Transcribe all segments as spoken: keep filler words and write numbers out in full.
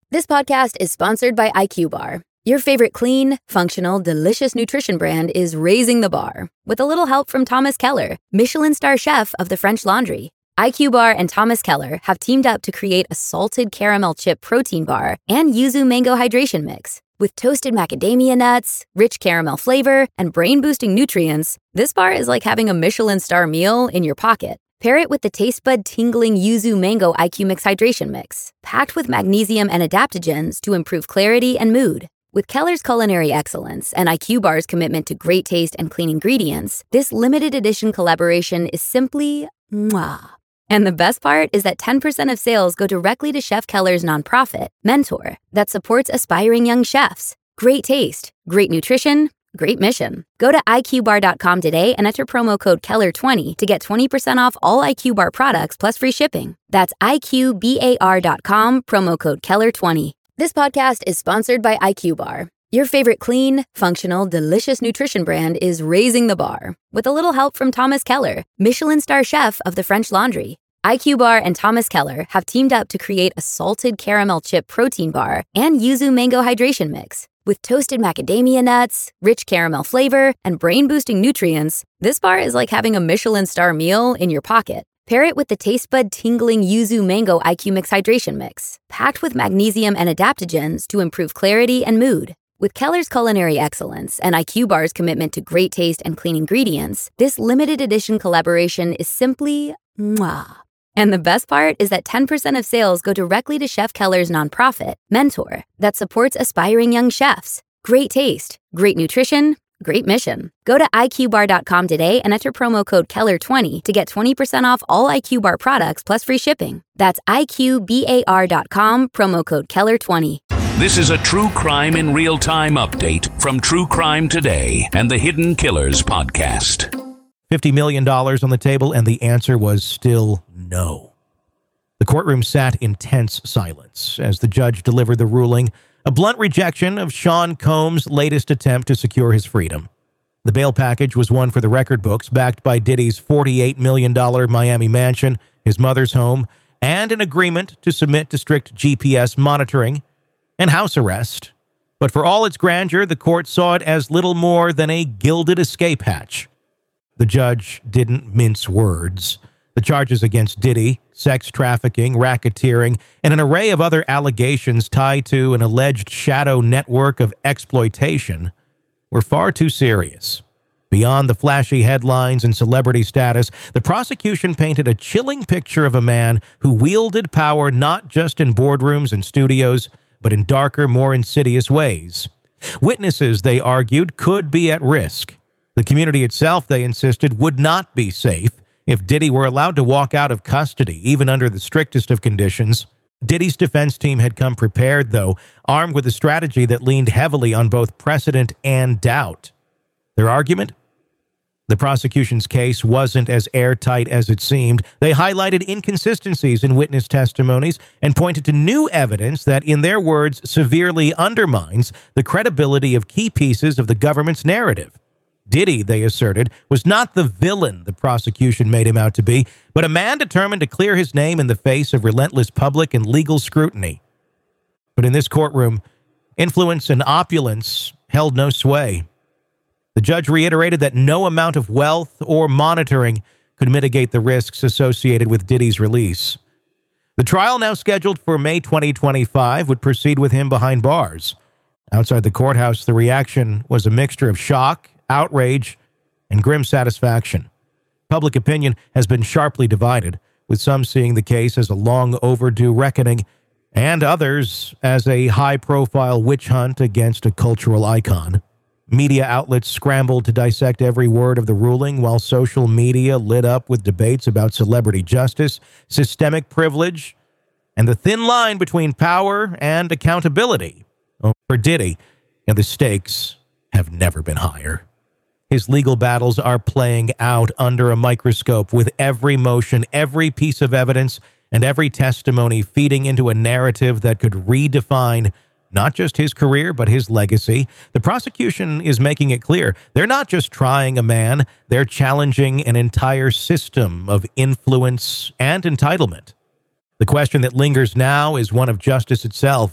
This podcast is sponsored by I Q Bar. Your favorite clean, functional, delicious nutrition brand is raising the bar with a little help from Thomas Keller, Michelin star chef of the French Laundry. I Q Bar and Thomas Keller have teamed up to create a salted caramel chip protein bar and yuzu mango hydration mix. With toasted macadamia nuts, rich caramel flavor, and brain-boosting nutrients, this bar is like having a Michelin star meal in your pocket. Pair it with the taste bud tingling yuzu mango I Q Mix hydration mix, packed with magnesium and adaptogens to improve clarity and mood. With Keller's culinary excellence and I Q Bar's commitment to great taste and clean ingredients, this limited edition collaboration is simply mwah. And the best part is that ten percent of sales go directly to Chef Keller's nonprofit, Mentor, that supports aspiring young chefs. Great taste, great nutrition, great mission. Go to I Q bar dot com today and enter promo code Keller twenty to get twenty percent off all I Q Bar products plus free shipping. That's I Q bar dot com, promo code Keller twenty. This podcast is sponsored by I Q Bar. Your favorite clean, functional, delicious nutrition brand is raising the bar with a little help from Thomas Keller, Michelin star chef of the French Laundry. I Q Bar and Thomas Keller have teamed up to create a salted caramel chip protein bar and yuzu mango hydration mix. With toasted macadamia nuts, rich caramel flavor, and brain-boosting nutrients, this bar is like having a Michelin star meal in your pocket. Pair it with the taste bud tingling yuzu mango I Q Mix hydration mix, packed with magnesium and adaptogens to improve clarity and mood. With Keller's culinary excellence and I Q Bar's commitment to great taste and clean ingredients, this limited edition collaboration is simply mwah. And the best part is that ten percent of sales go directly to Chef Keller's nonprofit, Mentor, that supports aspiring young chefs. Great taste, great nutrition, great mission. Go to I Q bar dot com today and enter promo code Keller twenty to get twenty percent off all I Q Bar products plus free shipping. That's I Q bar dot com, promo code Keller twenty. This is a true crime in real time update from True Crime Today and the Hidden Killers podcast. fifty million dollars on the table, and the answer was still no. The courtroom sat in tense silence as the judge delivered the ruling, a blunt rejection of Sean Combs' latest attempt to secure his freedom. The bail package was one for the record books, backed by Diddy's forty-eight million dollars Miami mansion, his mother's home, and an agreement to submit to strict G P S monitoring and house arrest. But for all its grandeur, the court saw it as little more than a gilded escape hatch. The judge didn't mince words. The charges against Diddy, sex trafficking, racketeering, and an array of other allegations tied to an alleged shadow network of exploitation were far too serious. Beyond the flashy headlines and celebrity status, the prosecution painted a chilling picture of a man who wielded power not just in boardrooms and studios, but in darker, more insidious ways. Witnesses, they argued, could be at risk. The community itself, they insisted, would not be safe if Diddy were allowed to walk out of custody, even under the strictest of conditions. Diddy's defense team had come prepared, though, armed with a strategy that leaned heavily on both precedent and doubt. Their argument? The prosecution's case wasn't as airtight as it seemed. They highlighted inconsistencies in witness testimonies and pointed to new evidence that, in their words, severely undermines the credibility of key pieces of the government's narrative. Diddy, they asserted, was not the villain the prosecution made him out to be, but a man determined to clear his name in the face of relentless public and legal scrutiny. But in this courtroom, influence and opulence held no sway. The judge reiterated that no amount of wealth or monitoring could mitigate the risks associated with Diddy's release. The trial, now scheduled for May twenty twenty-five, would proceed with him behind bars. Outside the courthouse, the reaction was a mixture of shock, outrage, and grim satisfaction. Public opinion has been sharply divided, with some seeing the case as a long overdue reckoning, and others as a high-profile witch hunt against a cultural icon. Media outlets scrambled to dissect every word of the ruling, while social media lit up with debates about celebrity justice, systemic privilege, and the thin line between power and accountability. For Diddy, and the stakes have never been higher. His legal battles are playing out under a microscope, with every motion, every piece of evidence, and every testimony feeding into a narrative that could redefine not just his career, but his legacy. The prosecution is making it clear they're not just trying a man, they're challenging an entire system of influence and entitlement. The question that lingers now is one of justice itself.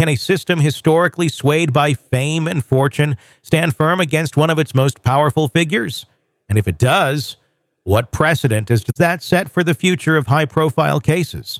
Can a system historically swayed by fame and fortune stand firm against one of its most powerful figures? And if it does, what precedent does that set for the future of high-profile cases?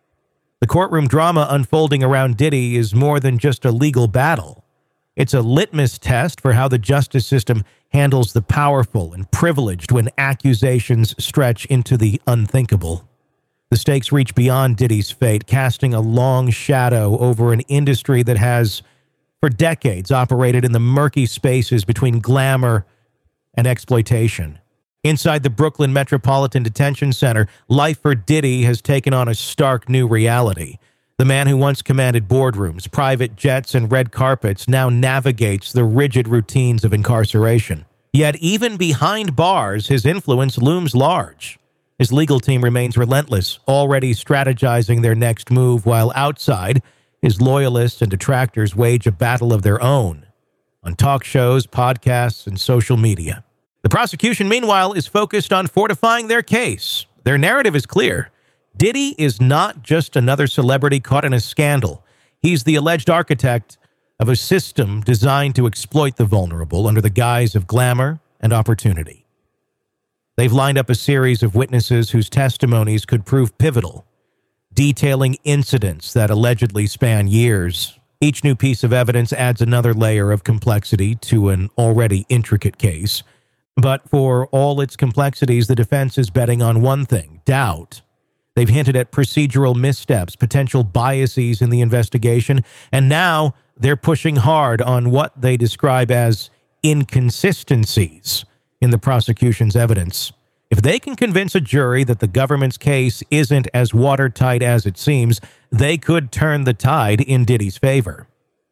The courtroom drama unfolding around Diddy is more than just a legal battle. It's a litmus test for how the justice system handles the powerful and privileged when accusations stretch into the unthinkable. The stakes reach beyond Diddy's fate, casting a long shadow over an industry that has, for decades, operated in the murky spaces between glamour and exploitation. Inside the Brooklyn Metropolitan Detention Center, life for Diddy has taken on a stark new reality. The man who once commanded boardrooms, private jets, and red carpets now navigates the rigid routines of incarceration. Yet even behind bars, his influence looms large. His legal team remains relentless, already strategizing their next move, while outside, his loyalists and detractors wage a battle of their own on talk shows, podcasts, and social media. The prosecution, meanwhile, is focused on fortifying their case. Their narrative is clear. Diddy is not just another celebrity caught in a scandal. He's the alleged architect of a system designed to exploit the vulnerable under the guise of glamour and opportunity. They've lined up a series of witnesses whose testimonies could prove pivotal, detailing incidents that allegedly span years. Each new piece of evidence adds another layer of complexity to an already intricate case. But for all its complexities, the defense is betting on one thing: doubt. They've hinted at procedural missteps, potential biases in the investigation, and now they're pushing hard on what they describe as inconsistencies in the prosecution's evidence. If they can convince a jury that the government's case isn't as watertight as it seems, they could turn the tide in Diddy's favor.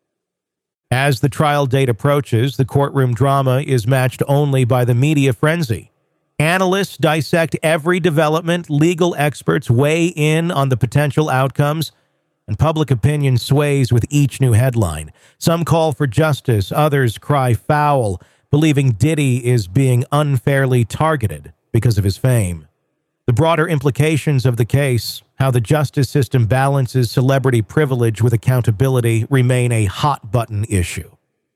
As the trial date approaches, the courtroom drama is matched only by the media frenzy. Analysts dissect every development, legal experts weigh in on the potential outcomes, and public opinion sways with each new headline. Some call for justice, others cry foul, believing Diddy is being unfairly targeted because of his fame. The broader implications of the case, how the justice system balances celebrity privilege with accountability, remain a hot-button issue.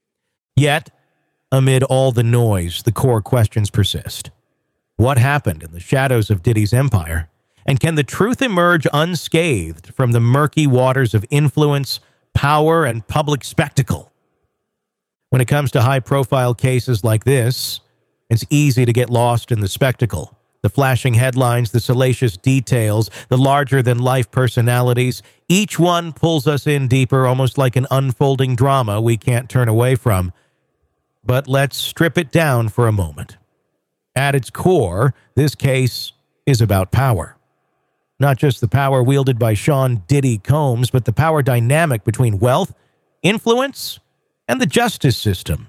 Yet, amid all the noise, the core questions persist. What happened in the shadows of Diddy's empire? And can the truth emerge unscathed from the murky waters of influence, power, and public spectacle? When it comes to high-profile cases like this, it's easy to get lost in the spectacle. The flashing headlines, the salacious details, the larger-than-life personalities, each one pulls us in deeper, almost like an unfolding drama we can't turn away from. But let's strip it down for a moment. At its core, this case is about power. Not just the power wielded by Sean Diddy Combs, but the power dynamic between wealth, influence, and the justice system.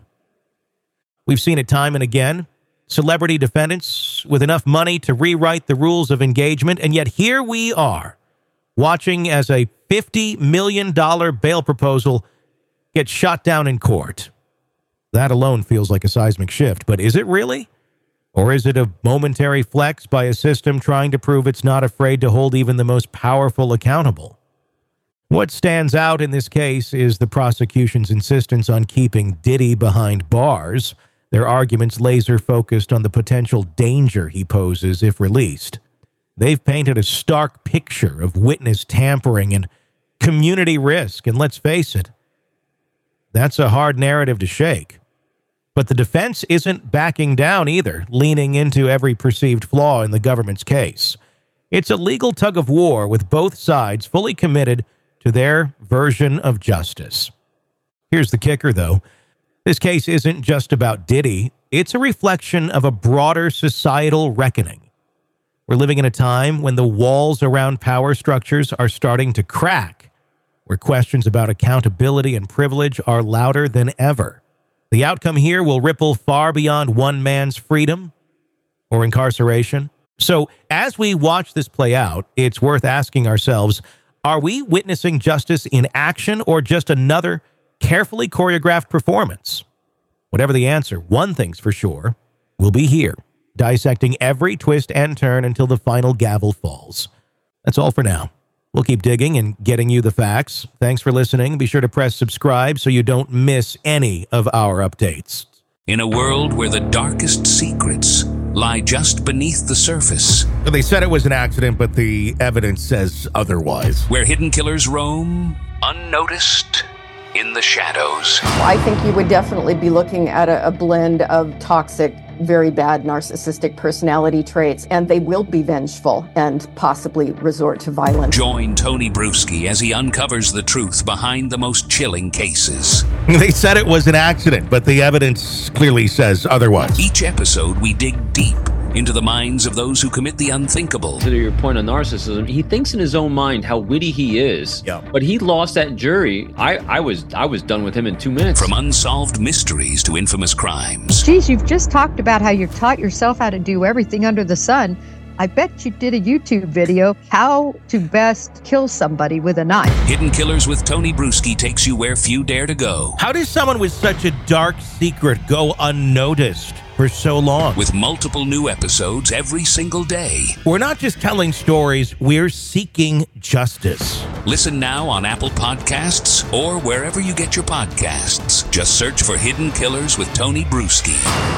We've seen it time and again. Celebrity defendants with enough money to rewrite the rules of engagement, and yet here we are, watching as a fifty million dollars bail proposal gets shot down in court. That alone feels like a seismic shift, but is it really? Or is it a momentary flex by a system trying to prove it's not afraid to hold even the most powerful accountable? What stands out in this case is the prosecution's insistence on keeping Diddy behind bars, their arguments laser-focused on the potential danger he poses if released. They've painted a stark picture of witness tampering and community risk, and let's face it, that's a hard narrative to shake. But the defense isn't backing down either, leaning into every perceived flaw in the government's case. It's a legal tug-of-war with both sides fully committed to their version of justice. Here's the kicker, though. This case isn't just about Diddy. It's a reflection of a broader societal reckoning. We're living in a time when the walls around power structures are starting to crack, where questions about accountability and privilege are louder than ever. The outcome here will ripple far beyond one man's freedom or incarceration. So as we watch this play out, it's worth asking ourselves, are we witnessing justice in action or just another carefully choreographed performance? Whatever the answer, one thing's for sure, we'll be here, dissecting every twist and turn until the final gavel falls. That's all for now. We'll keep digging and getting you the facts. Thanks for listening. Be sure to press subscribe so you don't miss any of our updates. In a world where the darkest secrets lie just beneath the surface, They said it was an accident, but the evidence says otherwise. where hidden killers roam unnoticed in the shadows. I think you would definitely be looking at a, a blend of toxic, very bad narcissistic personality traits, and they will be vengeful and possibly resort to violence. Join Tony Bruschi as he uncovers the truth behind the most chilling cases. They said it was an accident, but the evidence clearly says otherwise. Each episode, we dig deep into the minds of those who commit the unthinkable. To your point on narcissism, he thinks in his own mind how witty he is. Yeah. But he lost that jury. I, I was I was done with him in two minutes. From unsolved mysteries to infamous crimes. Geez, you've just talked about how you've taught yourself how to do everything under the sun. I bet you did a YouTube video, how to best kill somebody with a knife. Hidden Killers with Tony Bruschi takes you where few dare to go. How does someone with such a dark secret go unnoticed for so long? With multiple new episodes every single day. We're not just telling stories, we're seeking justice. Listen now on Apple Podcasts or wherever you get your podcasts. Just search for Hidden Killers with Tony Bruschi.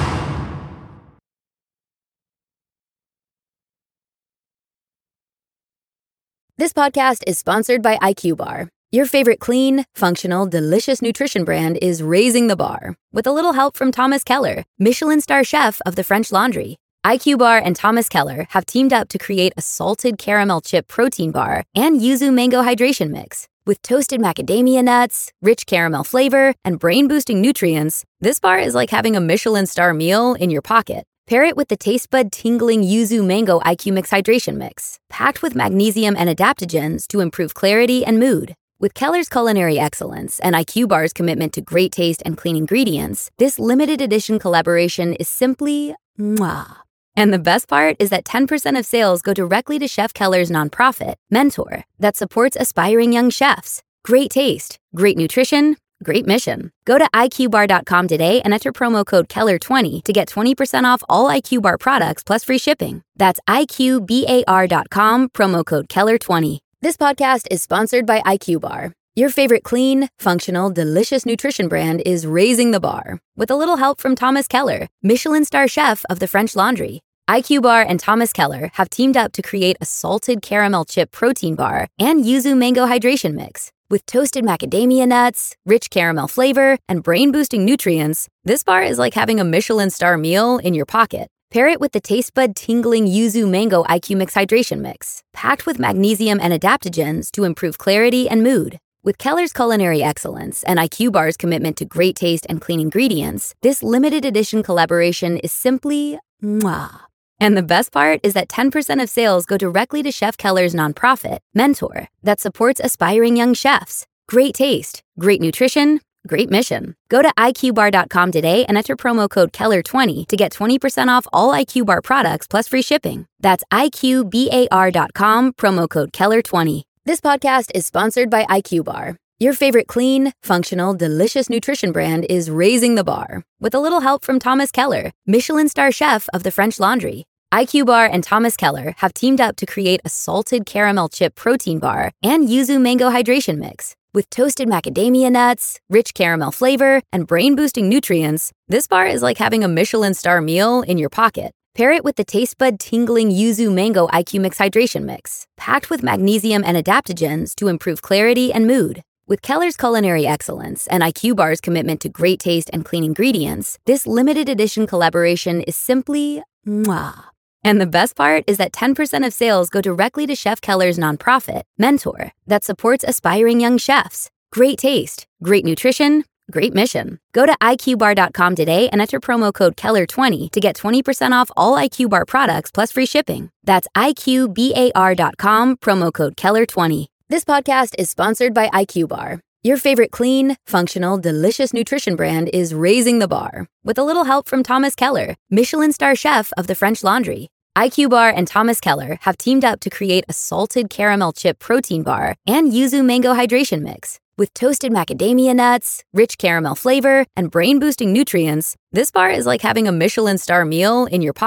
This podcast is sponsored by I Q Bar. Your favorite clean, functional, delicious nutrition brand is raising the bar with a little help from Thomas Keller, Michelin star chef of the French Laundry. I Q Bar and Thomas Keller have teamed up to create a salted caramel chip protein bar and yuzu mango hydration mix. With toasted macadamia nuts, rich caramel flavor, and brain-boosting nutrients, this bar is like having a Michelin star meal in your pocket. Pair it with the taste bud tingling yuzu mango I Q Mix hydration mix, packed with magnesium and adaptogens to improve clarity and mood. With Keller's culinary excellence and I Q Bar's commitment to great taste and clean ingredients, this limited edition collaboration is simply mwah. And the best part is that ten percent of sales go directly to Chef Keller's nonprofit, Mentor, that supports aspiring young chefs. Great taste, great nutrition, great mission. Go to I Q bar dot com today and enter promo code Keller twenty to get twenty percent off all I Q Bar products plus free shipping. That's I Q bar dot com, promo code Keller twenty. This podcast is sponsored by I Q Bar. Your favorite clean, functional, delicious nutrition brand is raising the bar with a little help from Thomas Keller, Michelin star chef of the French Laundry. I Q Bar and Thomas Keller have teamed up to create a salted caramel chip protein bar and yuzu mango hydration mix. With toasted macadamia nuts, rich caramel flavor, and brain-boosting nutrients, this bar is like having a Michelin star meal in your pocket. Pair it with the taste bud tingling yuzu mango I Q Mix hydration mix, packed with magnesium and adaptogens to improve clarity and mood. With Keller's culinary excellence and I Q Bar's commitment to great taste and clean ingredients, this limited edition collaboration is simply mwah. And the best part is that ten percent of sales go directly to Chef Keller's nonprofit, Mentor, that supports aspiring young chefs. Great taste, great nutrition, great mission. Go to I Q bar dot com today and enter promo code Keller twenty to get twenty percent off all I Q Bar products plus free shipping. That's I Q bar dot com, promo code Keller twenty. This podcast is sponsored by I Q Bar. Your favorite clean, functional, delicious nutrition brand is raising the bar with a little help from Thomas Keller, Michelin star chef of the French Laundry. I Q Bar and Thomas Keller have teamed up to create a salted caramel chip protein bar and yuzu mango hydration mix. With toasted macadamia nuts, rich caramel flavor, and brain-boosting nutrients, this bar is like having a Michelin star meal in your pocket. Pair it with the taste bud tingling yuzu mango I Q Mix hydration mix, packed with magnesium and adaptogens to improve clarity and mood. With Keller's culinary excellence and I Q Bar's commitment to great taste and clean ingredients, this limited edition collaboration is simply mwah. And the best part is that ten percent of sales go directly to Chef Keller's nonprofit, Mentor, that supports aspiring young chefs. Great taste, great nutrition, great mission. Go to I Q bar dot com today and enter promo code Keller twenty to get twenty percent off all I Q Bar products plus free shipping. That's I Q bar dot com, promo code Keller twenty. This podcast is sponsored by I Q Bar. Your favorite clean, functional, delicious nutrition brand is raising the bar with a little help from Thomas Keller, Michelin star chef of the French Laundry. I Q Bar and Thomas Keller have teamed up to create a salted caramel chip protein bar and yuzu mango hydration mix. With toasted macadamia nuts, rich caramel flavor, and brain-boosting nutrients, this bar is like having a Michelin star meal in your pocket.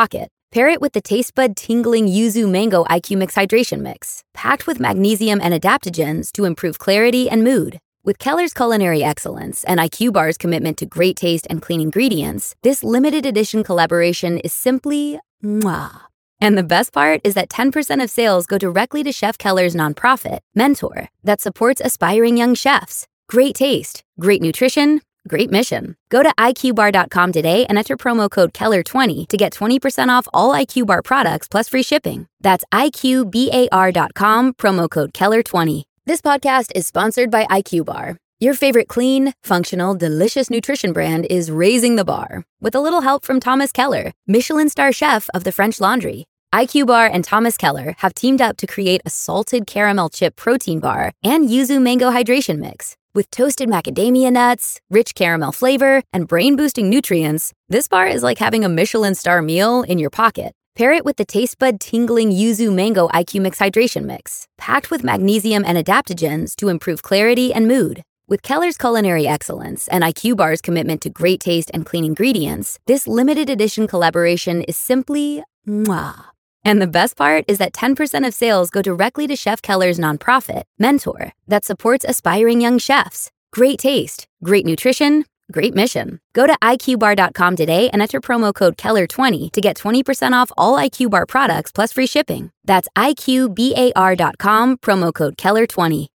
Pair it with the taste bud tingling Yuzu Mango I Q Mix Hydration Mix, packed with magnesium and adaptogens to improve clarity and mood. With Keller's culinary excellence and I Q Bar's commitment to great taste and clean ingredients, this limited edition collaboration is simply mwah. And the best part is that ten percent of sales go directly to Chef Keller's nonprofit, Mentor, that supports aspiring young chefs. Great taste, great nutrition, great mission. Go to I Q bar dot com today and enter promo code Keller twenty to get twenty percent off all I Q Bar products plus free shipping. That's I Q bar dot com, promo code Keller twenty. This podcast is sponsored by I Q Bar. Your favorite clean, functional, delicious nutrition brand is raising the bar with a little help from Thomas Keller, Michelin star chef of the French Laundry. I Q Bar and Thomas Keller have teamed up to create a salted caramel chip protein bar and Yuzu Mango Hydration Mix. With toasted macadamia nuts, rich caramel flavor, and brain-boosting nutrients, this bar is like having a Michelin star meal in your pocket. Pair it with the taste bud tingling Yuzu Mango I Q Mix Hydration Mix, packed with magnesium and adaptogens to improve clarity and mood. With Keller's culinary excellence and I Q Bar's commitment to great taste and clean ingredients, this limited edition collaboration is simply mwah. And the best part is that ten percent of sales go directly to Chef Keller's nonprofit, Mentor, that supports aspiring young chefs. Great taste, great nutrition, great mission. Go to I Q bar dot com today and enter promo code Keller twenty to get twenty percent off all I Q Bar products plus free shipping. That's I Q bar dot com, promo code Keller twenty.